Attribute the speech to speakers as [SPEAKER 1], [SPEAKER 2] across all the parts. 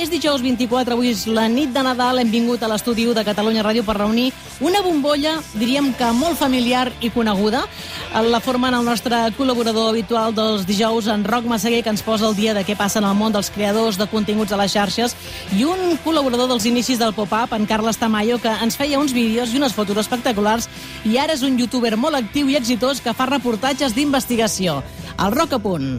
[SPEAKER 1] És dijous 24, avui és la nit de Nadal. Hem vingut a l'estudi de Catalunya Ràdio per reunir una bombolla, diríem que molt familiar i coneguda. La formen el nostre col·laborador habitual dels dijous, en Roc Massaguer, que ens posa el dia de què passa en el món dels creadors de continguts a les xarxes, i un col·laborador dels inicis del pop-up, en Carles Tamayo, que ens feia uns vídeos i unes fotos espectaculars, i ara és un youtuber molt actiu i exitós que fa reportatges d'investigació. El Roc a punt.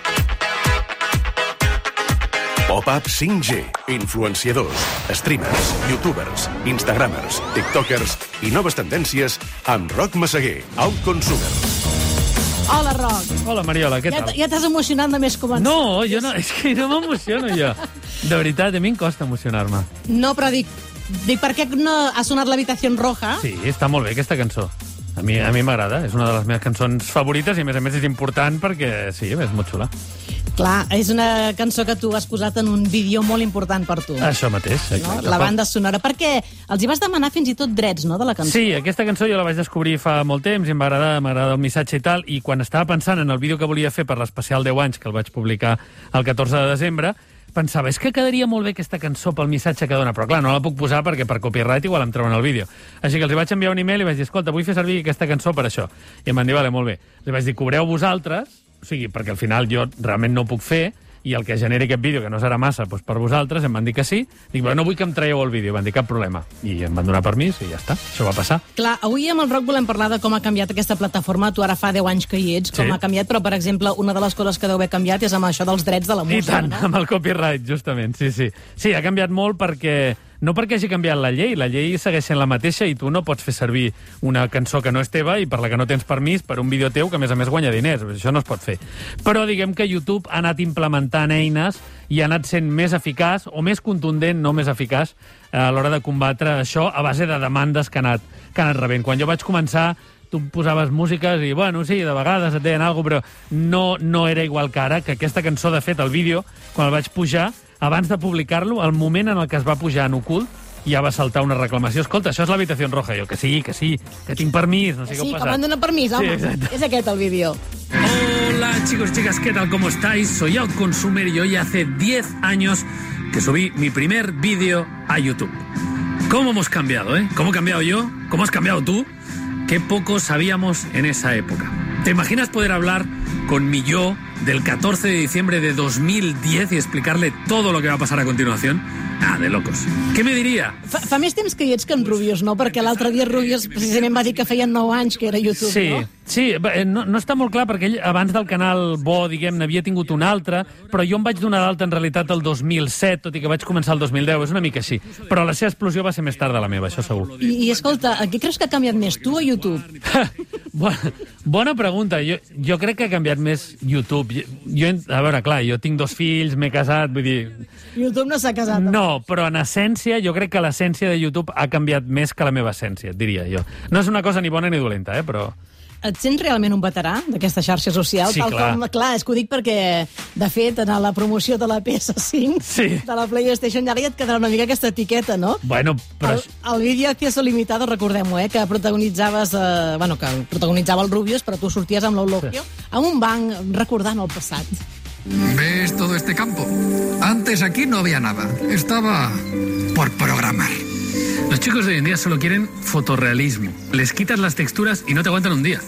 [SPEAKER 2] Pop-up 5G, influenciadors, streamers, youtubers, instagramers, tiktokers i noves tendències amb Roc Massaguer, Outconsumer.
[SPEAKER 1] Hola, Roc.
[SPEAKER 3] Hola, Mariola, què tal?
[SPEAKER 1] Ja t'has emocionat només començar.
[SPEAKER 3] No, jo no, és que no m'emociono, jo. De veritat, a mi em costa emocionar-me.
[SPEAKER 1] No, però dic per què no ha sonat l'Habitació Roja?
[SPEAKER 3] Sí, està molt bé aquesta cançó. A mi m'agrada, és una de les meves cançons favorites i a més és important perquè, sí, és molt xula.
[SPEAKER 1] Clar, és una cançó que tu has posat en un vídeo molt important per tu.
[SPEAKER 3] Això mateix, exacte.
[SPEAKER 1] No? La banda sonora, perquè els hi vas demanar fins i tot drets, no?, de la cançó.
[SPEAKER 3] Sí, aquesta cançó jo la vaig descobrir fa molt temps i m'agrada el missatge i tal, i quan estava pensant en el vídeo que volia fer per l'especial 10 anys, que el vaig publicar el 14 de desembre, pensava, és que quedaria molt bé aquesta cançó pel missatge que dona, però clar, no la puc posar perquè per copyright igual em treuen el vídeo. Així que els vaig enviar un email i vaig dir, escolta, vull fer servir aquesta cançó per això. I em van dir, vale, molt bé. Li vaig dir, cobreu vosaltres, o sigui, perquè al final jo realment no ho puc fer, i el que generi aquest vídeo, que no serà massa, doncs per vosaltres, em van dir que sí. Dic, però no vull que em traieu el vídeo. Van dir, cap problema. I em van donar permís i ja està. Això va passar.
[SPEAKER 1] Clar, avui amb el Roc volem parlar de com ha canviat aquesta plataforma. Tu ara fa 10 anys que hi ets, com ha canviat, però, per exemple, una de les coses que deu haver canviat és amb això dels drets de la música.
[SPEAKER 3] I tant,
[SPEAKER 1] no?
[SPEAKER 3] amb el copyright, justament, sí. Sí, ha canviat molt perquè... No perquè hagi canviat la llei segueix sent la mateixa i tu no pots fer servir una cançó que no és teva i per la que no tens permís per un vídeo teu que, a més guanya diners. Això no es pot fer. Però diguem que YouTube ha anat implementant eines i ha anat sent més eficaç, o més contundent, no més eficaç, a l'hora de combatre això a base de demandes que ha anat rebent. Quan jo vaig començar, tu posaves músiques i, bueno, sí, de vegades et deien alguna cosa, però no era igual que ara, que aquesta cançó, de fet, el vídeo, quan el vaig pujar, abans de publicar-lo, el moment en el que es va pujar en ocult, ja va saltar una reclamació. Escolta, això és l'Habitació Roja. Jo, que sí, que tinc permís, no sé què ha passat.
[SPEAKER 1] Sí, que m'han donat permís, home.
[SPEAKER 3] Sí,
[SPEAKER 1] és aquest el vídeo.
[SPEAKER 4] Hola, chicos y chicas, ¿qué tal? ¿Cómo estáis? Soy Outconsumer y hoy hace 10 años que subí mi primer vídeo a YouTube. ¿Cómo hemos cambiado, eh? ¿Cómo he cambiado yo? ¿Cómo has cambiado tú? Qué poco sabíamos en esa época. ¿Te imaginas poder hablar con mi yo del 14 de diciembre de 2010 y explicarle todo lo que va a pasar a continuación? Ah, de locos. Què me diria?
[SPEAKER 1] Fa més temps que hi ets que en Rubius, no? Perquè l'altre dia Rubius precisament va dir que feien 9 anys que era YouTube, no?
[SPEAKER 3] Sí, no està molt clar perquè ell abans del canal bo, diguem, n'havia tingut un altre, però jo em vaig donar d'alta en realitat el 2007, tot i que vaig començar el 2010, és una mica així. Però la seva explosió va ser més tard de la meva, això segur.
[SPEAKER 1] I escolta, què creus que ha canviat més, tu o YouTube?
[SPEAKER 3] Bona pregunta. Jo crec que ha canviat més YouTube. A veure, clar, jo tinc 2 fills, m'he casat, vull dir...
[SPEAKER 1] YouTube no s'ha casat.
[SPEAKER 3] No, però en essència, jo crec que l'essència de YouTube ha canviat més que la meva essència, diria jo. No és una cosa ni bona ni dolenta, però...
[SPEAKER 1] Et sents realment un veterà d'aquesta xarxa social?
[SPEAKER 3] Sí, clar.
[SPEAKER 1] Clar, és que ho dic perquè, de fet, en la promoció de la PS5, de la PlayStation, ara ja et quedarà una mica aquesta etiqueta, no?
[SPEAKER 3] Bueno, però...
[SPEAKER 1] El vídeo Acceso Limitado, recordem-ho, que protagonitzaves... que protagonitzava el Rubius, però tu sorties amb l'Eulogio, amb un banc recordant el passat.
[SPEAKER 5] ¿Ves todo este campo? Antes aquí no había nada. Estaba por programar.
[SPEAKER 4] Los chicos de hoy en día solo quieren fotorrealismo. Les quitas las texturas y no te aguantan un día.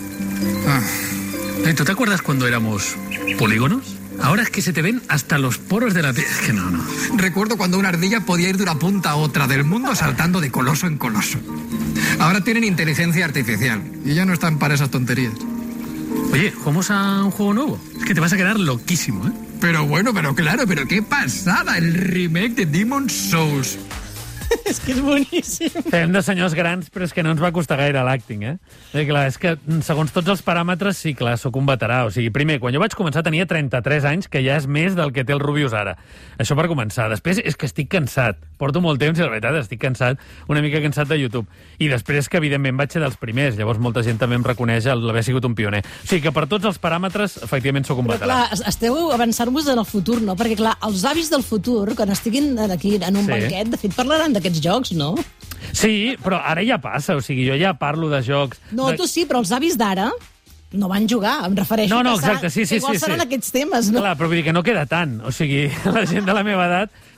[SPEAKER 4] ¿Tú te acuerdas cuando éramos polígonos? Ahora es que se te ven hasta los poros de la piel. Es que no.
[SPEAKER 5] Recuerdo cuando una ardilla podía ir de una punta a otra del mundo saltando de coloso en coloso. Ahora tienen inteligencia artificial y ya no están para esas tonterías.
[SPEAKER 4] Oye, ¿jugamos a un juego nuevo? Es que te vas a quedar loquísimo, ¿eh?
[SPEAKER 5] Pero bueno, pero claro, pero qué pasada, el remake de Demon's Souls.
[SPEAKER 1] És que és boníssim.
[SPEAKER 3] Fem de senyors grans, però és que no ens va costar gaire l'acting, Clar, és que segons tots els paràmetres, sí, clar, sóc un veterà. O sigui, primer, quan jo vaig començar tenia 33 anys, que ja és més del que té el Rubius ara. Això per començar. Després és que estic cansat. Porto molt temps i la veritat estic cansat, una mica cansat de YouTube. I després que, evidentment, vaig ser dels primers. Llavors molta gent també em reconeix l'haver sigut un pioner. O sigui que per tots els paràmetres, efectivament, sóc un veterà.
[SPEAKER 1] Clar, esteu avançant-vos en el futur, no? Perquè, clar, els avis del futur, quan estiguin aquí en un banquet, de fet, parlaran d'aquests jocs, no?
[SPEAKER 3] Sí, però ara ja passa, o sigui, jo ja parlo de jocs...
[SPEAKER 1] No, tu sí, però els avis d'ara no van jugar, em refereixo.
[SPEAKER 3] No, exacte, sí.
[SPEAKER 1] Igual seran aquests temes, no?
[SPEAKER 3] Clar, però vull dir que no queda tant. O sigui, la gent de la meva edat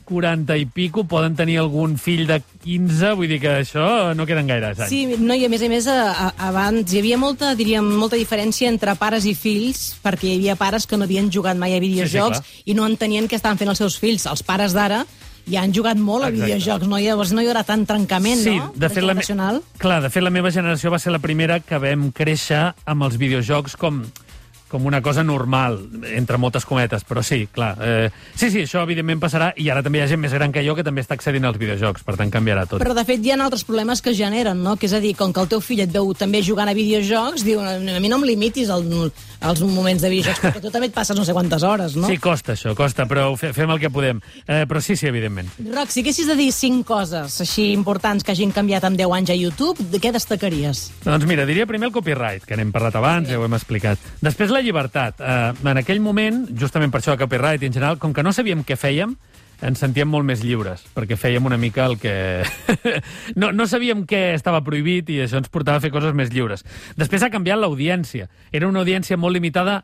[SPEAKER 3] 40 i pico poden tenir algun fill de 15, vull dir que això no queden gaires anys.
[SPEAKER 1] Sí, no, i a més, abans hi havia molta diferència entre pares i fills, perquè hi havia pares que no havien jugat mai a videojocs i no entenien què estaven fent els seus fills. Els pares d'ara ja han jugat molt a videojocs, no? Llavors no hi haurà tant trencament, no?
[SPEAKER 3] De fet, de fet, la meva generació va ser la primera que vam créixer amb els videojocs com una cosa normal, entre moltes cometes, però sí, clar. Sí, això evidentment passarà, i ara també hi ha gent més gran que jo que també està accedint als videojocs, per tant canviarà tot.
[SPEAKER 1] Però de fet hi ha altres problemes que es generen, no? Que és a dir, com que el teu fill et veu també jugant a videojocs, diu, a mi no em limitis els moments de videojocs, perquè tu també et passes no sé quantes hores, no?
[SPEAKER 3] Sí, costa això, però fem el que podem. Però sí, evidentment.
[SPEAKER 1] Roc, si haguessis de dir 5 coses així importants que hagin canviat en 10 anys a YouTube, de què destacaries?
[SPEAKER 3] Doncs mira, diria primer el copyright, que n'hem parlat abans, ja ho hem explicat. Després la llibertat. En aquell moment, justament per això de copyright i en general, com que no sabíem què fèiem, ens sentíem molt més lliures, perquè fèiem una mica el que... no sabíem què estava prohibit i això ens portava a fer coses més lliures. Després ha canviat l'audiència. Era una audiència molt limitada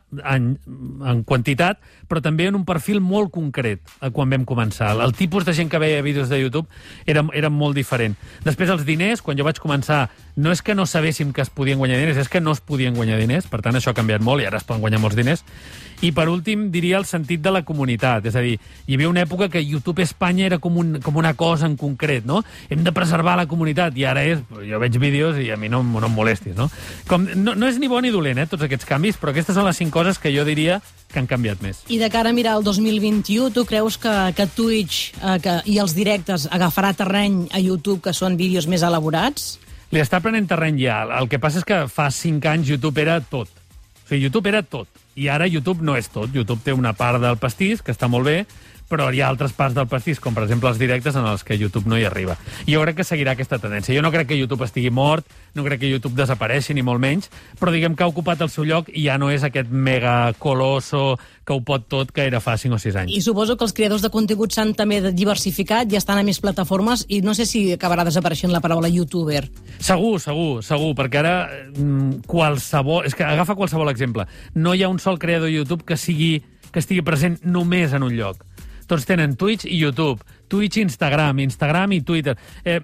[SPEAKER 3] en quantitat, però també en un perfil molt concret quan vam començar. El tipus de gent que veia vídeos de YouTube era molt diferent. Després els diners, quan jo vaig començar, no és que no sabéssim que es podien guanyar diners, és que no es podien guanyar diners, per tant això ha canviat molt i ara es poden guanyar molts diners. I per últim diria el sentit de la comunitat, és a dir, hi havia una època que YouTube Espanya era com una cosa en concret, no? Hem de preservar la comunitat, i ara jo veig vídeos i a mi no em molestis, no? No és ni bo ni dolent, tots aquests canvis, però aquestes són les 5 coses que jo diria que han canviat més.
[SPEAKER 1] I de cara a mirar el 2021, tu creus que Twitch i els directes agafarà terreny a YouTube, que són vídeos més elaborats?
[SPEAKER 3] Li està prenent terreny ja. El que passa és que fa 5 anys YouTube era tot. O sigui, YouTube era tot. I ara YouTube no és tot. YouTube té una part del pastís, que està molt bé, però hi ha altres parts del pastís, com per exemple els directes en els que YouTube no hi arriba. I jo crec que seguirà aquesta tendència. Jo no crec que YouTube estigui mort, no crec que YouTube desapareixi, ni molt menys, però diguem que ha ocupat el seu lloc i ja no és aquest mega colosso que ho pot tot que era fa 5 o 6 anys.
[SPEAKER 1] I suposo que els creadors de contingut s'han també diversificat, ja estan a més plataformes, i no sé si acabarà desapareixent la paraula youtuber.
[SPEAKER 3] Segur, perquè ara qualsevol... És que agafa qualsevol exemple. No hi ha un sol creador de YouTube que estigui present només en un lloc. Tots tenen Twitch i YouTube, Twitch i Instagram i Twitter.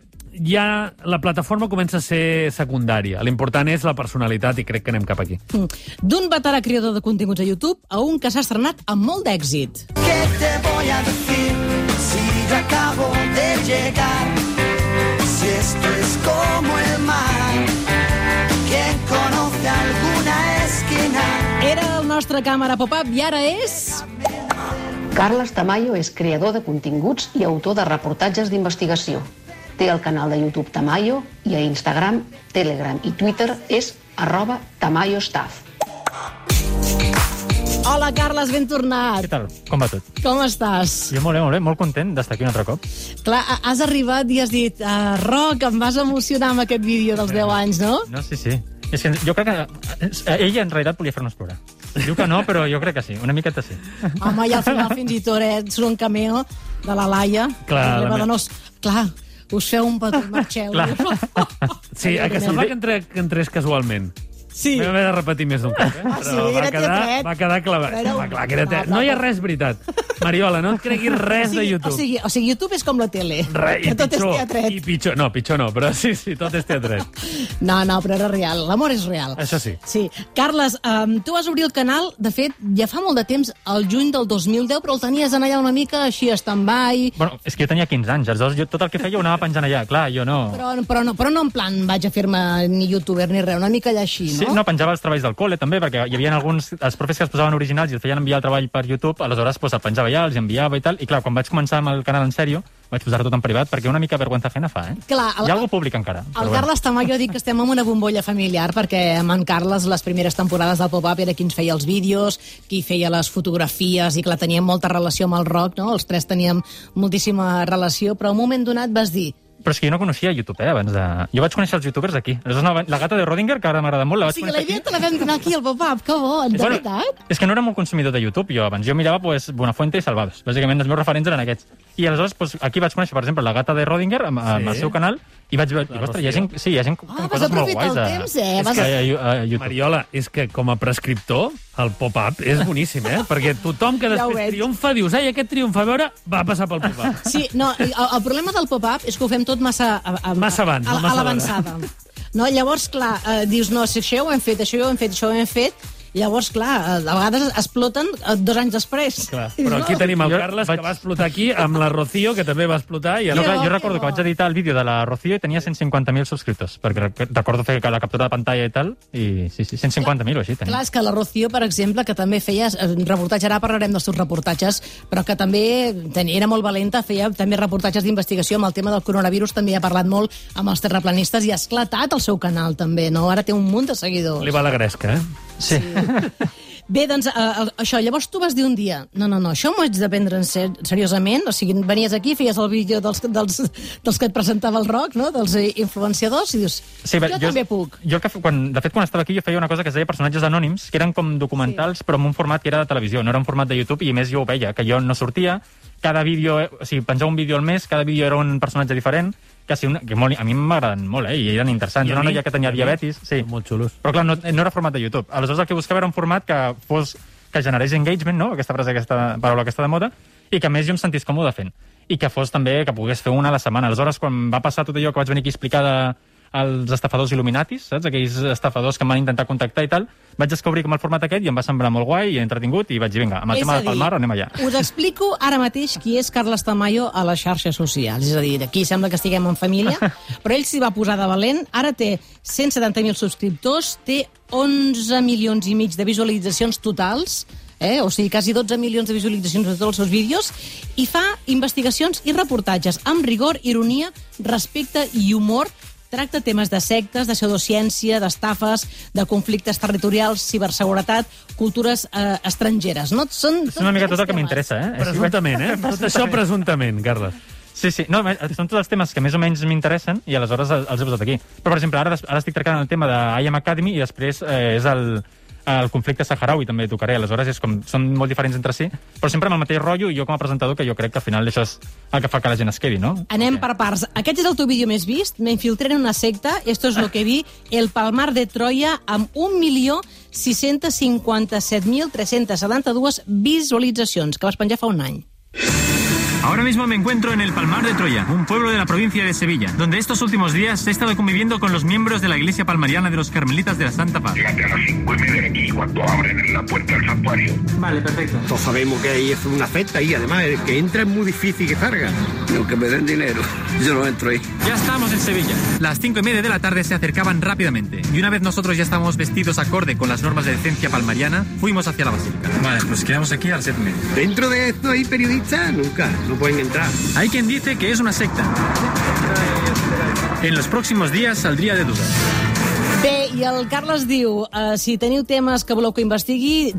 [SPEAKER 3] Ja la plataforma comença a ser secundària. L'important és la personalitat i crec que anem cap aquí.
[SPEAKER 1] D'un veterà creador de continguts a YouTube a un que s'ha estrenat amb molt d'èxit. ¿Qué te voy a decir si ya acabo de llegar? Si esto es como el mar, ¿quién conoce alguna esquina? Era el nostre càmera pop-up i ara és...
[SPEAKER 6] Carles Tamayo és creador de continguts i autor de reportatges d'investigació. Té el canal de YouTube Tamayo i a Instagram, Telegram i Twitter és @TamayoStaff.
[SPEAKER 1] Hola, Carles, ben tornat.
[SPEAKER 7] Què tal? Com va tot?
[SPEAKER 1] Com estàs?
[SPEAKER 7] Jo molt bé, molt content d'estar aquí un altre cop.
[SPEAKER 1] Clar, has arribat i has dit Roc, em vas emocionar amb aquest vídeo dels 10 anys, no?
[SPEAKER 7] No, sí. És que jo crec que ella en realitat volia fer-nos plorar. Diu que no, però jo crec que sí, una miqueta sí.
[SPEAKER 1] Home, i al final fins i tot surt un cameo de la Laia.
[SPEAKER 3] Clar,
[SPEAKER 1] clar, us feu un petó i marxeu.
[SPEAKER 3] Sí, que sembla que entrés casualment.
[SPEAKER 1] Sí.
[SPEAKER 3] Vam haver de repetir més d'un cop,
[SPEAKER 1] però
[SPEAKER 3] va quedar clavat. Clar, que era teatret. No hi ha res veritat. Mariola, no et creguis res de YouTube.
[SPEAKER 1] O sigui, YouTube és com la tele.
[SPEAKER 3] I
[SPEAKER 1] tot és teatret.
[SPEAKER 3] I pitjor no, però sí, tot és teatret.
[SPEAKER 1] No, però era real. L'amor és real.
[SPEAKER 3] Això sí.
[SPEAKER 1] Sí. Carles, tu vas obrir el canal, de fet, ja fa molt de temps, el juny del 2010, però el tenies en allà una mica així a stand-by.
[SPEAKER 7] Bueno, és que jo tenia 15 anys, aleshores jo tot el que feia ho anava penjant allà, clar, jo no...
[SPEAKER 1] Però no en plan vaig a fer-me ni youtuber ni res, una mica allà així, no?
[SPEAKER 7] Sí, no, penjava els treballs del col·le també, perquè hi havia els profes que es posaven originals i els feien enviar el treball per YouTube, aleshores el penjava allà, els enviava i tal, i clar, quan vaig començar amb el canal en sèrio, vaig posar tot en privat, perquè una mica vergüenza fena fa,
[SPEAKER 1] Clar,
[SPEAKER 7] hi ha algú públic encara.
[SPEAKER 1] El Carles Tamayo ha dit que estem en una bombolla familiar, perquè amb en Carles les primeres temporades del Pop-Up era qui ens feia els vídeos, qui feia les fotografies, i clar, teníem molta relació amb el Roc, no? Els tres teníem moltíssima relació, però en un moment donat vas dir...
[SPEAKER 7] Però és que jo no coneixia YouTube, abans de... Jo vaig conèixer els youtubers aquí. La gata de Rodinger, que ara m'agrada molt, la vaig conèixer aquí.
[SPEAKER 1] O sigui, la idea te la vam donar aquí al Pop-Up, que bo, de veritat.
[SPEAKER 7] És que no era molt consumidor de YouTube, jo abans. Jo mirava, Buenafuente i Salvados. Bàsicament, els meus referents eren aquests. I aleshores, doncs, aquí vaig conèixer, per exemple, la gata de Rodinger amb el seu canal, i vaig veure, ostres, hi ha gent amb coses molt guais.
[SPEAKER 3] Mariola, és que com a prescriptor, el pop-up és boníssim, perquè tothom que després triomfa dius, ai, aquest triomfa, a veure, va passar pel pop-up.
[SPEAKER 1] Sí, no, el problema del pop-up és que ho fem tot massa
[SPEAKER 3] abans,
[SPEAKER 1] a l'avançada. No, llavors, clar, dius, no, si això ho hem fet, això ho hem fet, això ho hem fet, llavors, clar, a vegades exploten 2 anys després.
[SPEAKER 3] Clar, però aquí tenim el Carles, que va explotar aquí, amb la Rocío, que també va explotar.
[SPEAKER 7] Jo recordo que vaig editar el vídeo de la Rocío i tenia 150.000 subscriptors, perquè recordo fer la captura de pantalla i tal, i sí, 150.000 o així tenia.
[SPEAKER 1] Clar, és que la Rocío, per exemple, que també feia reportatge, ara parlarem dels seus reportatges, però que també era molt valenta, feia també reportatges d'investigació amb el tema del coronavirus, també ha parlat molt amb els terraplanistes i ha esclatat el seu canal, també, no? Ara té un munt de seguidors.
[SPEAKER 3] Li va la gresca,
[SPEAKER 7] Sí.
[SPEAKER 1] Bé, doncs, això, llavors tu vas dir un dia, no, això m'ho haig de prendre seriosament, o sigui, venies aquí, feies el vídeo dels que et presentava el rock, no?, dels influenciadors, i dius, jo també puc.
[SPEAKER 7] De fet, quan estava aquí, jo feia una cosa que es deia personatges anònims, que eren com documentals, però en un format que era de televisió, no era un format de YouTube, i a més jo ho veia, que jo no sortia, cada vídeo, o sigui, penjava un vídeo al mes, cada vídeo era un personatge diferent, que a mi m'agraden molt, i eren interessants. Una noia que tenia diabetis, sí.
[SPEAKER 3] Molt xulos.
[SPEAKER 7] Però clar, no era format de YouTube. Aleshores el que buscava era un format que generés engagement, no?, aquesta frase, aquesta paraula que està de moda, i que a més jo em sentís còmode fent. I que fos també, que pogués fer una a la setmana. Aleshores, quan va passar tot allò que vaig venir aquí a explicar als estafadors il·luminatis, saps? Aquells estafadors que em van intentar contactar i tal, vaig descobrir com el format aquest i em va semblar molt guai i entretingut i vaig dir, vinga, amb el tema del Palmar anem allà.
[SPEAKER 1] Us explico ara mateix qui és Carles Tamayo a les xarxes socials. És a dir, aquí sembla que estiguem en família, però ell s'hi va posar de valent. Ara té 170.000 subscriptors, té 11 milions i mig de visualitzacions totals, o sigui, quasi 12 milions de visualitzacions de tots els seus vídeos, i fa investigacions i reportatges amb rigor, ironia, respecte i humor. Tracta temes de sectes, de pseudociència, d'estafes, de conflictes territorials, ciberseguretat, cultures estrangeres. No?
[SPEAKER 7] És una mica tot el que m'interessa,
[SPEAKER 3] Presumptament, Tot això presumptament, Carles.
[SPEAKER 7] Sí. No, són tots els temes que més o menys m'interessen i aleshores els he posat aquí. Però, per exemple, ara estic tractant el tema de I Am Academy i després és el conflicte saharaui també tocaré, aleshores són molt diferents entre si, però sempre amb el mateix rotllo i jo com a presentador que jo crec que al final això és el que fa que la gent es quedi, no?
[SPEAKER 1] Anem per parts. Aquest és el teu vídeo més vist, me infiltré en una secta, esto es lo que vi, el Palmar de Troya, amb 1.657.372 visualitzacions, que vas penjar fa un any.
[SPEAKER 8] Ahora mismo me encuentro en el Palmar de Troya, un pueblo de la provincia de Sevilla, donde estos últimos días he estado conviviendo con los miembros de la Iglesia Palmariana de los Carmelitas de la Santa Paz.
[SPEAKER 9] Llegate a las 5:30 aquí cuando abren la puerta del santuario.
[SPEAKER 8] Vale, perfecto.
[SPEAKER 10] Todos sabemos que ahí es una secta y además el que entra es muy difícil que salga.
[SPEAKER 9] Aunque me den dinero, yo no entro ahí.
[SPEAKER 8] Ya estamos en Sevilla. Las 5:30 de la tarde se acercaban rápidamente, y una vez nosotros ya estábamos vestidos acorde con las normas de decencia palmariana, fuimos hacia la basílica.
[SPEAKER 10] Vale, pues quedamos aquí a las 7:30. Dentro de esto hay periodistas, nunca, no pueden entrar.
[SPEAKER 8] Hay quien dice que es una secta. En los próximos días saldría de dudas.
[SPEAKER 1] Bé, i el Carles diu, si teniu temes que voleu que investigui,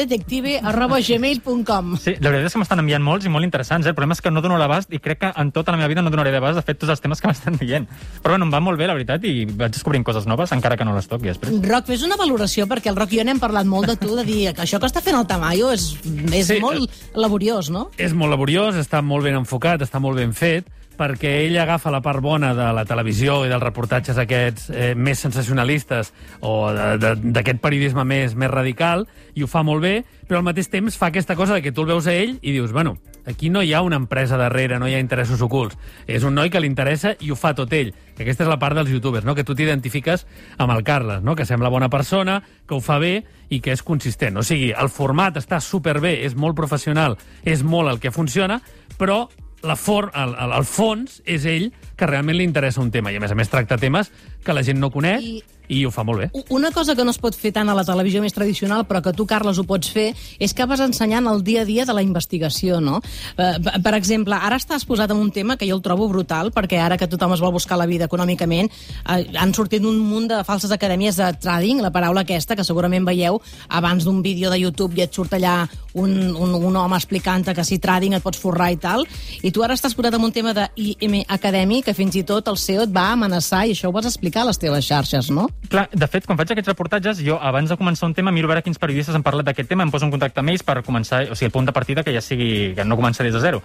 [SPEAKER 1] tamayodetective@gmail.com.
[SPEAKER 7] Sí, la veritat és que m'estan enviant molts i molt interessants. El problema és que no dono l'abast i crec que en tota la meva vida no donaré l'abast de fet tots els temes que m'estan dient. Però bueno, em va molt bé, la veritat, i vaig descobrint coses noves, encara que no les toqui després.
[SPEAKER 1] Roc, fes una valoració, perquè el Roc i jo n'hem parlat molt de tu, de dir que això que està fent el Tamayo és molt laboriós, no?
[SPEAKER 3] És molt laboriós, està molt ben enfocat, està molt ben fet, perquè ell agafa la part bona de la televisió i dels reportatges aquests més sensacionalistes o d'aquest periodisme més radical, i ho fa molt bé, però al mateix temps fa aquesta cosa de que tu el veus a ell i dius, bueno, aquí no hi ha una empresa darrere, no hi ha interessos ocults. És un noi que li interessa i ho fa tot ell. Que aquesta és la part dels youtubers, no? Que tu t'identifiques amb el Carles, no? Que sembla bona persona, que ho fa bé i que és consistent. O sigui, el format està superbé, és molt professional, és molt el que funciona, però el fons és ell que realment li interessa un tema, i a més tracta temes que la gent no coneix i ho fa molt bé.
[SPEAKER 1] Una cosa que no es pot fer tant a la televisió més tradicional, però que tu, Carles, ho pots fer, és que vas ensenyant el dia a dia de la investigació, no? Per exemple, ara estàs posat en un tema que jo el trobo brutal, perquè ara que tothom es vol buscar la vida econòmicament, han sortit un munt de falses acadèmies de trading, la paraula aquesta, que segurament veieu abans d'un vídeo de YouTube i et surt allà un home explicant que si trading et pots forrar i tal, i tu ara estàs posat en un tema de IM Academy, que fins i tot el CEO et va amenaçar, i això ho vas explicar a les teves xarxes, no?
[SPEAKER 7] Clar, de fet, quan faig aquests reportatges, jo, abans de començar un tema, miro a veure quins periodistes han parlat d'aquest tema, em poso en contacte amb ells per començar, o sigui, el punt de partida que ja sigui, que no començaré des de zero.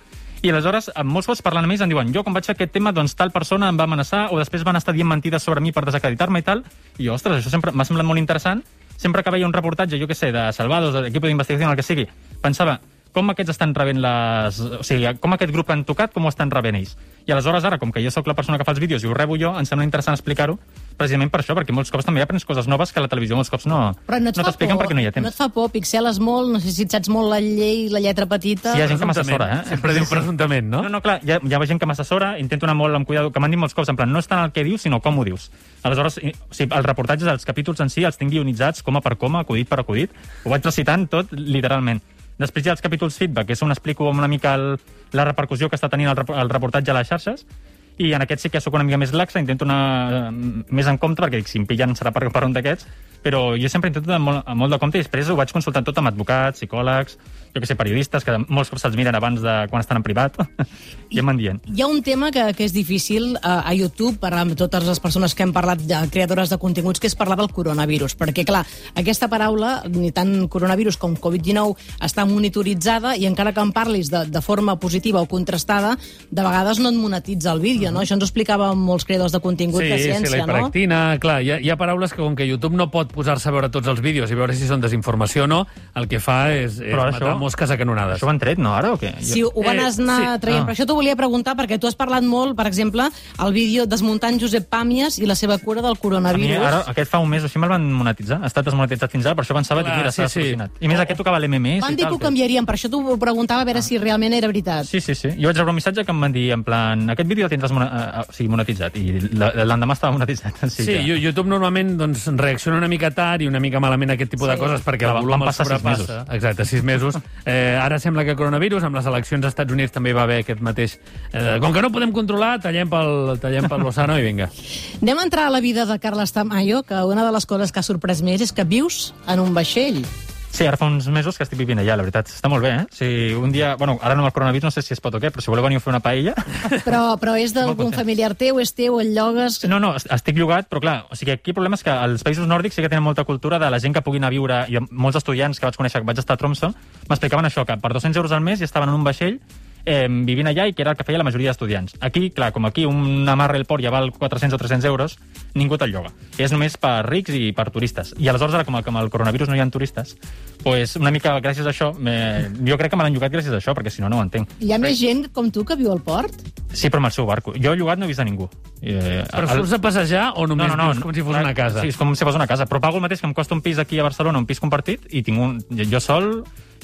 [SPEAKER 7] I aleshores, molts cops parlant amb ells em diuen jo quan vaig fer aquest tema, doncs tal persona em va amenaçar o després van estar dient mentides sobre mi per desacreditar-me i tal. I jo, ostres, això sempre m'ha semblat molt interessant. Sempre que veia un reportatge, jo què sé, de Salvados, de l'equip d'investigació, el que sigui, pensava com aquests estan rebent les... O sigui, com aquest grup que han tocat, com ho estan rebent ells. I aleshores, ara, com que jo sóc la persona que fa els vídeos i ho rebo jo, em sembla interessant explicar-ho precisament per això, perquè molts cops també aprens coses noves que a la televisió molts cops no t'expliquen perquè no hi ha temps.
[SPEAKER 1] No et fa por, pixeles molt, no sé si et saps molt la llei, la lletra petita...
[SPEAKER 7] Sí, hi ha gent que m'assessora,
[SPEAKER 3] Sempre diu presumptament, no?
[SPEAKER 7] No, clar, hi ha gent que m'assessora, intento anar molt amb cuidado, que m'han dit molts cops, en plan, no és tant el que dius, sinó com ho dius. Aleshores, o sigui, els reportatges, els capítols en si, els tinc guionitzats, coma per coma, acudit per acudit, ho vaig recitant tot, literalment. Després hi ha els capítols feedback, que és on explico una mica la repercussió que està tenint el reportatge a les xarxes, i en aquest sí que sóc una mica més laxa, intento anar més en compte, perquè si em pillen serà per un d'aquests, però jo sempre intento anar molt de compte i després ho vaig consultant tot amb advocats, psicòlegs, jo que sé, periodistes, que molts cops se'ls miren abans de quan estan en privat, i em van dient.
[SPEAKER 1] Hi ha un tema que és difícil a YouTube, per amb totes les persones que hem parlat, de creadores de continguts, que és parlar del coronavirus, perquè, clar, aquesta paraula, ni tant coronavirus com Covid-19, està monitoritzada i encara que en parlis de forma positiva o contrastada, de vegades no et monetitza el vídeo, no? Això ens ho explicaven molts creadors de contingut de ciència,
[SPEAKER 3] no? Sí, la hiperactina, clar, hi ha paraules que com que YouTube no pot posar-se a veure tots els vídeos i veure si són desinformació o no, el que fa és matar mosques a canonades.
[SPEAKER 7] Això ho han tret, no, ara, o què?
[SPEAKER 1] Sí, ho van anar traient. Per això t'ho volia preguntar, perquè tu has parlat molt, per exemple, el vídeo desmuntant Josep Pàmies i la seva cura del coronavirus.
[SPEAKER 7] Ara, aquest fa un mes o així me'l van monetitzar. Ha estat desmonetitzat fins ara, per això pensava que s'ha solucionat. I més aquest tocava l'MMS.
[SPEAKER 1] Van dir que ho canviarien, per això t'ho preguntava a veure si realment era veritat.
[SPEAKER 7] Sí. Jo vaig rebre un missatge que em van dir, en plan, aquest vídeo el tindràs monetitzat, i l'endemà estava monetitzat.
[SPEAKER 3] Sí, YouTube normalment reacciona una mica tard i una mica malament a aquest tipus de coses, perquè el volum el sobrepassa. Exacte, 6 mesos. Ara sembla que coronavirus, amb les eleccions als Estats Units també va haver aquest mateix... Com que no podem controlar, tallem pel Lozano i vinga.
[SPEAKER 1] Anem a entrar a la vida de Carles Tamayo, que una de les coses que ha sorprès més és que vius en un vaixell.
[SPEAKER 7] Sí, ara fa uns mesos que estic vivint allà, la veritat. Està molt bé, eh? Si un dia... Bueno, ara no amb el coronavirus, no sé si es pot o què, però si voleu venir a fer una paella...
[SPEAKER 1] Però és d'algun familiar teu, és teu, el llogues...
[SPEAKER 7] No, estic llogat, però clar, o sigui, aquí el problema és que els països nòrdics sí que tenen molta cultura de la gent que pugui anar a viure, i molts estudiants que vaig conèixer, que vaig estar a Tromsø, m'explicaven això, que per 200 euros al mes ja estaven en un vaixell vivint allà i que era el que feia la majoria d'estudiants. Aquí, clar, com aquí un amarre al port ja val 400 o 300 euros, ningú te'l lloga. És només per rics i per turistes. I aleshores, ara, com amb el coronavirus no hi ha turistes, pues una mica gràcies a això, jo crec que me l'han llogat gràcies a això, perquè si no, no ho entenc.
[SPEAKER 1] Hi ha més gent com tu que viu al port?
[SPEAKER 7] Sí, però amb el seu barco. Jo llogat no he vist a ningú.
[SPEAKER 3] Però surts a passejar o només vius com si fos una casa?
[SPEAKER 7] Sí, és com si fos una casa. Però pago el mateix que em costa un pis aquí a Barcelona, un pis compartit, i tinc jo sol...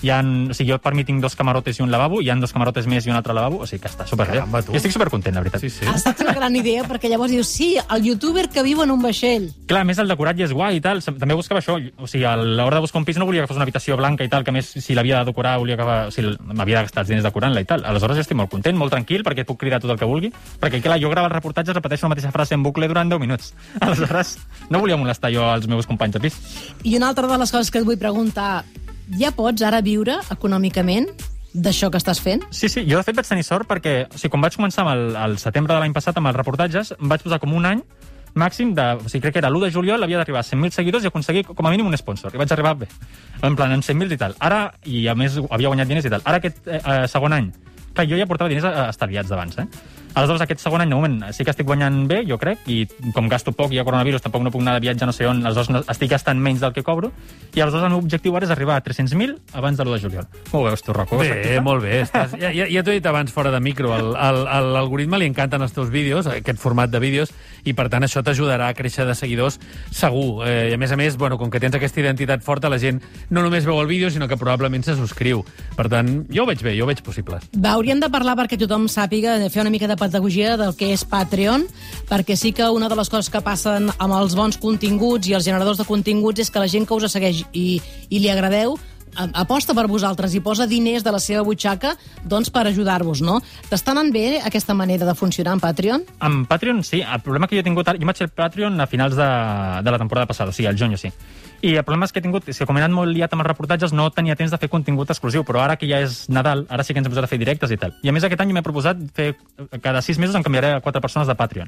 [SPEAKER 7] o sigui, jo per mi tinc 2 camarotes i un lavabo, hi ha 2 camarotes més i un altre lavabo, o sigui que està superbé. Jo estic supercontent, la veritat.
[SPEAKER 1] Ha estat una gran idea, perquè llavors dius, sí, el youtuber que viu en un vaixell.
[SPEAKER 7] Clar, a més el decorat ja és guai i tal, també buscava això, o sigui, a l'hora de buscar un pis no volia que fos una habitació blanca i tal, que a més si l'havia de decorar, m'havia de gastar els diners decorant-la i tal. Aleshores jo estic molt content, molt tranquil, perquè puc cridar tot el que vulgui, perquè clar, jo gravo els reportatges, repeteixo la mateixa frase en bucle durant 10 minuts. Aleshores no volia molestar jo als meus companys de pis.
[SPEAKER 1] I una altra de les coses que et vull preguntar, ja pots ara viure econòmicament d'això que estàs fent?
[SPEAKER 7] Sí, jo de fet vaig tenir sort perquè, o sigui, quan vaig començar al setembre de l'any passat amb els reportatges, em vaig posar com un any màxim de... O sigui, crec que era l'1 de juliol, havia d'arribar a 100.000 seguidors i aconseguir com a mínim un sponsor. I vaig arribar bé, en plan, en 100.000 i tal. Ara, i a més havia guanyat diners i tal. Ara aquest segon any, clar, jo ja portava diners estalviats d'abans, Aleshores, aquest segon any, de moment, sí que estic guanyant bé, jo crec, i com gasto poc i hi ha coronavirus, tampoc no puc anar de viatge no sé on, aleshores estic gastant menys del que cobro, i aleshores el meu objectiu ara és arribar a 300.000 abans de l'1 de juliol. Com ho veus tu, Rocco?
[SPEAKER 3] Bé, molt bé. Ja t'ho he dit abans, fora de micro, a l'algoritme li encanten els teus vídeos, aquest format de vídeos, i per tant això t'ajudarà a créixer de seguidors segur. I a més, bueno, com que tens aquesta identitat forta, la gent no només veu el vídeo, sinó que probablement se subscriu. Per tant, jo ho veig bé, jo ho veig possible.
[SPEAKER 1] Hauríem de parlar perquè tothom sàpiga, de fer una mica de pedagogia del que és Patreon, perquè sí que una de les coses que passen amb els bons continguts i els generadors de continguts és que la gent que us segueix i li agradeu aposta per vosaltres i posa diners de la seva butxaca doncs per ajudar-vos, no? T'està anant bé aquesta manera de funcionar en Patreon?
[SPEAKER 7] En Patreon, sí. El problema que jo he tingut ara... Jo vaig fer el Patreon a finals de la temporada passada, o sigui, al juny, sí. I el problema és que he tingut, és que com he anat molt liat amb els reportatges, no tenia temps de fer contingut exclusiu, però ara que ja és Nadal, ara sí que ens hem posat a fer directes i tal. I a més aquest any m'he proposat fer, cada 6 mesos em canviaré a 4 persones de Patreon.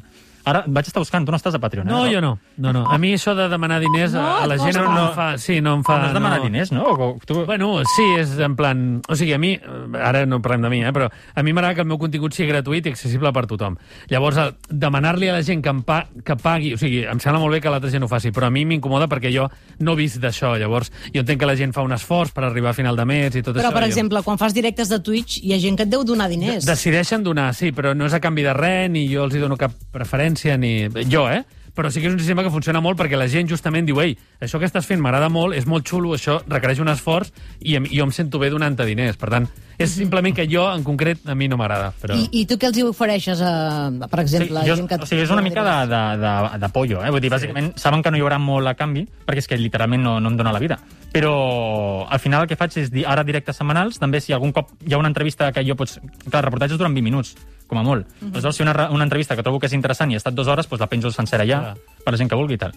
[SPEAKER 7] Ara vaig estar buscant, tu no estàs a Patreon,
[SPEAKER 3] No, jo no. A mi això de demanar diners a la gent no em fa... Sí, no em fa...
[SPEAKER 7] No és demanar diners, no?
[SPEAKER 3] Bueno, sí, és en plan... O sigui, a mi... Ara no parlem de mi, però a mi m'agrada que el meu contingut sigui gratuït i accessible per tothom. Llavors, demanar-li a la gent que pagui... O sigui, em sembla molt bé que l'altra gent ho faci, però a mi m'incomoda perquè jo no he vist d'això. Llavors, jo entenc que la gent fa un esforç per arribar a final de mes i tot això.
[SPEAKER 1] Però, per exemple, quan fas directes de Twitch, hi ha gent que et deu donar diners.
[SPEAKER 3] Decideixen donar, sí, però no és a canvi de res, ni jo els hi dono cap preferència, ni... Jo, Però sí que és un sistema que funciona molt perquè la gent justament diu ei, això que estàs fent m'agrada molt, és molt xulo, això requereix un esforç i jo em sento bé donant-te diners. Per tant, és simplement que jo, en concret, a mi no m'agrada. Però...
[SPEAKER 1] I tu què els hi ofereixes, per exemple?
[SPEAKER 7] Sí, gent que és una mica de pollo, Vull dir, bàsicament, saben que no hi haurà molt a canvi, perquè és que literalment no em dóna la vida. Però al final el que faig és dir ara directes setmanals, també si algun cop hi ha una entrevista que jo pots... Clar, reportatges duren 20 minuts, com a molt. Aleshores, si una entrevista que trobo que és interessant i ha estat 2 hores, doncs la penjo sencera ja, per la gent que vulgui i tal.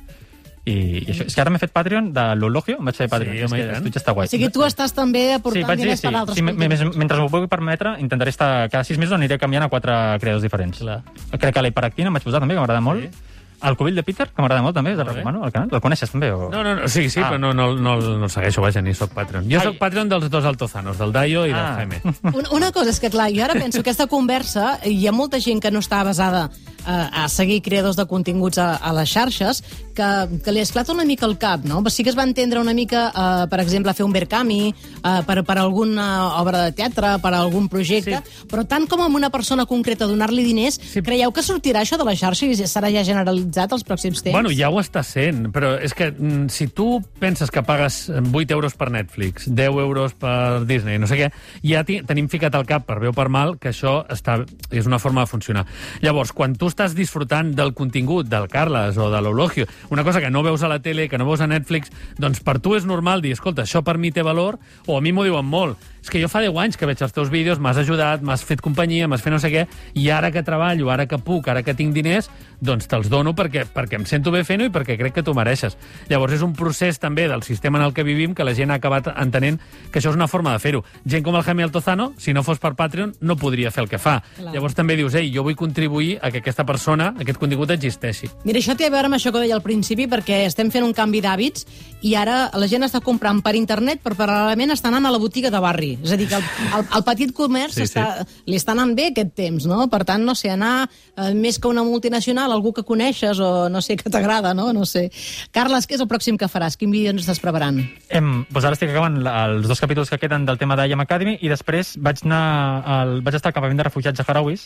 [SPEAKER 7] I això, és que ara m'he fet Patreon de l'Ologio, em vaig fer Patreon, és que Twitch està guai.
[SPEAKER 1] O sigui, tu estàs també aportant diners per altres continguts.
[SPEAKER 7] Mentre m'ho pugui permetre, intentaré estar... Cada 6 mesos aniré canviant a 4 creadors diferents. Crec que l'Hyperactina em vaig posar també, que m'agrada molt. El Cubill de Peter, que m'agrada molt també, us el recomano, al canal. El coneixes també? O...
[SPEAKER 3] No, sí, però no el segueixo, vaja, ni soc Patreon. Jo soc Patreon dels 2 Altozanos, del Dayo i del Jaime.
[SPEAKER 1] Una cosa és que, clar, jo ara penso que aquesta conversa, hi ha molta gent que no està basada a seguir creadors de continguts a les xarxes, que li esclata una mica el cap, no? Sí que es va entendre una mica, per exemple, fer un Verkami, per alguna obra de teatre, per algun projecte, però tant com amb una persona concreta donar-li diners, creieu que sortirà això de la xarxa i serà ja generalitzat els pròxims temps?
[SPEAKER 3] Bueno, ja ho està sent, però és que si tu penses que pagues 8 euros per Netflix, 10 euros per Disney, no sé què, ja tenim ficat al cap, per bé o per mal, que això és una forma de funcionar. Llavors, quan tu estàs disfrutant del contingut del Carles o de l'Eulogio, una cosa que no veus a la tele, que no veus a Netflix, doncs per tu és normal dir, escolta, això per mi té valor, o a mi m'ho diuen molt. És que jo fa 10 anys que veig els teus vídeos, m'has ajudat, m'has fet companyia, m'has fet no sé què, i ara que treballo, ara que puc, ara que tinc diners, doncs te'ls dono perquè em sento bé fent-ho i perquè crec que tu mereixes. Llavors és un procés també del sistema en el que vivim que la gent ha acabat entenent que això és una forma de fer-ho. Gent com el Jaime Altozano, si no fos per Patreon, no podria fer el que fa. Clar. Llavors també dius, ei, jo vull contribuir a que aquesta persona, aquest contingut existeixi.
[SPEAKER 1] Mira, això té a veure amb això que deia al principi, perquè estem fent un canvi d'hàbits i ara la gent està comprant per internet, però paral·lelament està anant a la botiga de barri. És a dir, que el petit comerç li està anant bé aquest temps, no? Per tant, no sé, anar més que una multinacional, algú que coneixes o no sé, que t'agrada, no? No sé. Carles, què és el pròxim que faràs? Quin vídeo ens estàs preparant?
[SPEAKER 7] Doncs ara estic acabant els 2 capítols que queden del tema d'IAM Academy i després vaig estar al campament de refugiats saharauis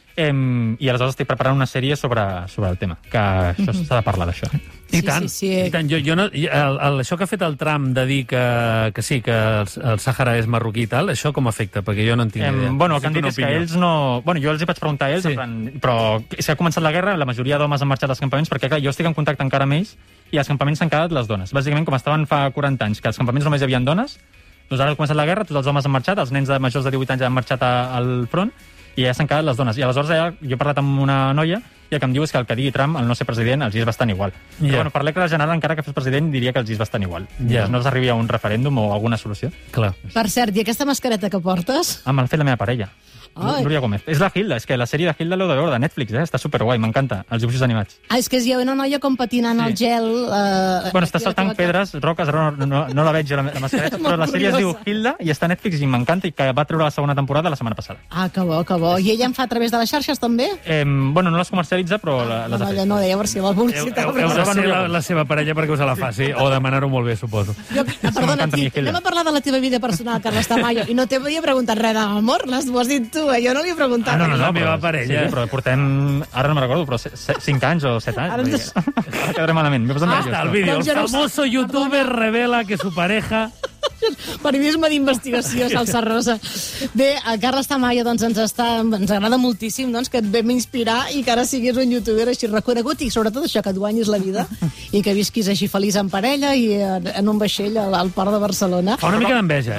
[SPEAKER 7] i aleshores estic preparant una sèrie sobre el tema, que això s'ha de parlar d'això.
[SPEAKER 3] I tant. Jo no, això que ha fet el Trump de dir que sí, que el Sàhara és marroquí i tal, això com afecta? Perquè jo no en tinc idea.
[SPEAKER 7] Bueno, el que han dit és que ells no... Bueno, jo els hi vaig preguntar a ells, però si ha començat la guerra, la majoria d'homes han marxat als campaments, perquè clar, jo estic en contacte encara amb ells i als campaments s'han quedat les dones. Bàsicament, com estaven fa 40 anys, que als campaments només hi havia dones, doncs ara ha començat la guerra, tots els homes han marxat, els nens de majors de 18 anys han marxat al front, i ja s'han quedat les dones. I aleshores jo he parlat amb una noia i el que em diu és que el que digui Trump, el no ser president, els és bastant igual. Però bueno, per l'electorat general, encara que fos president, diria que els és bastant igual. No s'arribi a un referèndum o alguna solució.
[SPEAKER 3] Clar.
[SPEAKER 1] Per cert, i aquesta mascareta que portes?
[SPEAKER 7] M'han fet la meva parella. Núria Gómez. És la Hilda, és que la sèrie de Hilda l'heu de veure de Netflix, està superguai, m'encanta, els dibuixos animats.
[SPEAKER 1] És que hi ha una noia com patinant al gel...
[SPEAKER 7] Bueno, està saltant pedres, roques, no la veig jo la mascareta, però la sèrie es diu Hilda i està a Netflix i m'encanta i que va treure la segona temporada la setmana passada.
[SPEAKER 1] Que bo, que bo. I ella en fa a través de les xarxes també?
[SPEAKER 7] Bueno, no les comercialitza, però les ha fet.
[SPEAKER 1] No deia per si vol publicitar.
[SPEAKER 3] Heu de ser la seva parella perquè us la faci, o demanar-ho molt bé, suposo.
[SPEAKER 1] Perdona, anem a parlar de la teva vida personal, Carles Tamayo, i no t'havia preguntat res d'amor, ho has dit tu, jo no li he preguntat.
[SPEAKER 3] No, la meva parella.
[SPEAKER 7] Sí, però portem, ara no me'n recordo, però 5 anys o 7 anys. Ara quedaré malament.
[SPEAKER 3] El vídeo. El famoso youtuber revela que su pareja...
[SPEAKER 1] Periodisme d'investigació, Salsa Rosa. Bé, Carles Tamayo ens agrada moltíssim que et vam inspirar i que ara siguis un youtuber així reconegut i sobretot això, que et guanyis la vida i que visquis així feliç en parella i en un vaixell al port de Barcelona.
[SPEAKER 3] Fa una mica d'enveja,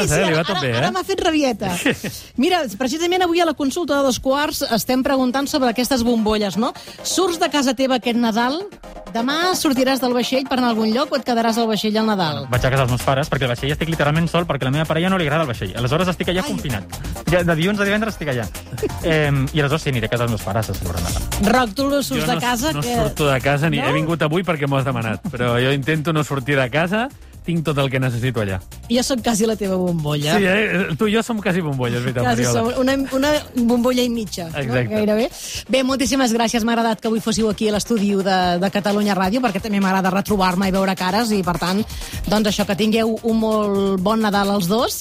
[SPEAKER 1] ara m'ha fet rabieta. Mira, precisament avui a la consulta de 2:15 estem preguntant sobre aquestes bombolles, no? Surts de casa teva aquest Nadal? Demà sortiràs del vaixell per anar a algun lloc o et quedaràs al vaixell al Nadal?
[SPEAKER 7] Vaig a casa dels meus pares perquè el vaixell estic literalment sol perquè a la meva parella no li agrada el vaixell. Aleshores estic allà confinat. De dilluns a divendres estic allà. I aleshores sí, aniré a casa dels meus pares a celebrar Nadal.
[SPEAKER 1] Roc, tu no surts de casa?
[SPEAKER 3] No surto de casa, ni he vingut avui perquè m'ho has demanat, però jo intento no sortir de casa, tinc tot el que necessito allà.
[SPEAKER 1] Jo sóc quasi la teva bombolla.
[SPEAKER 3] Sí, tu i jo som quasi bombolles, veritat,
[SPEAKER 1] quasi
[SPEAKER 3] Mariola.
[SPEAKER 1] som una bombolla i mitja.
[SPEAKER 3] Exacte.
[SPEAKER 1] No? Gairebé. Bé, moltíssimes gràcies. M'ha agradat que avui fóssiu aquí a l'estudi de Catalunya Ràdio, perquè també m'agrada retrobar-me i veure cares, i per tant, doncs això, que tingueu un molt bon Nadal als dos,